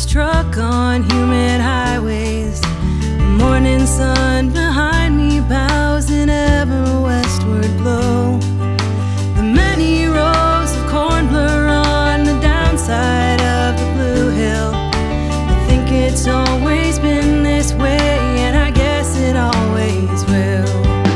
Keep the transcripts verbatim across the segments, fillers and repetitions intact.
truck on humid highways. The morning sun behind me bows in ever westward glow. The many rows of corn blur on the downside of the blue hill. I think it's always been this way, and I guess it always will.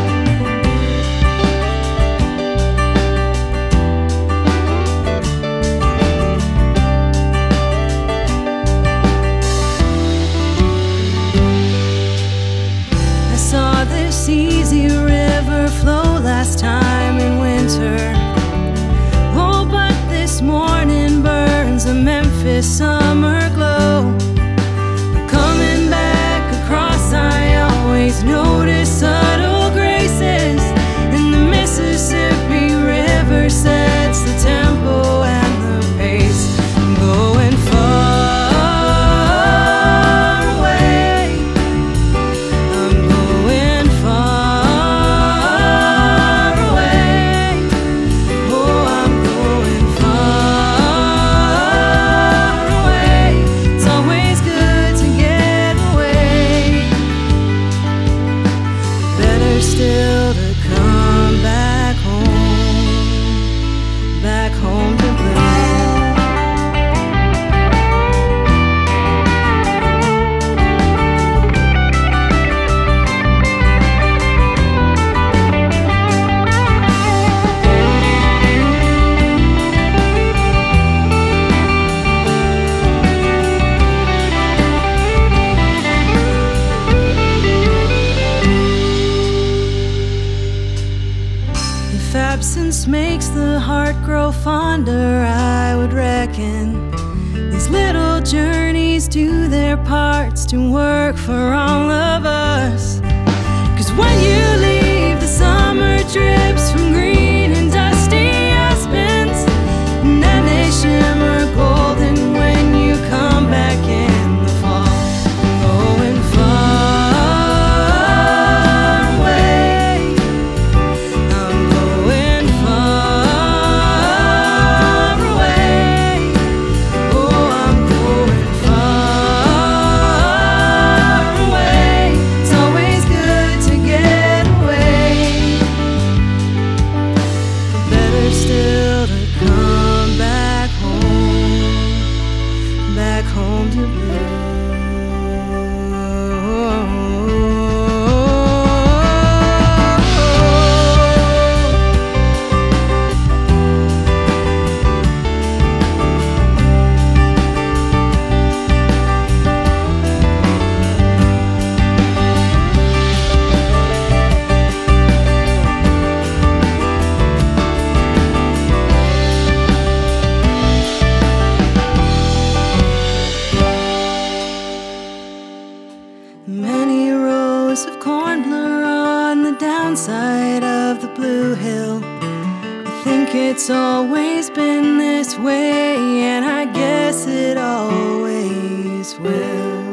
This easy river flow last time in winter. Oh, but this morning burns a Memphis summer glow. Coming back across, I always notice subtle graces, and the Mississippi River sets the tempo and the pace. I'm going far. Still to come back home, back home to Blue. If absence makes the heart grow fonder, I would reckon these little journeys do their parts to work for all of us. 'Cause when you leave, the summer drips from green and dusty aspens, and then they shimmer golden when you come back in the fall. I'm going far away. I'm going far away. Oh, I'm going far away. It's always good to get away, but better still to come back home, back home to Blue. Many rows of corn blur on the downside of the blue hill. I think it's always been this way, and I guess it always will.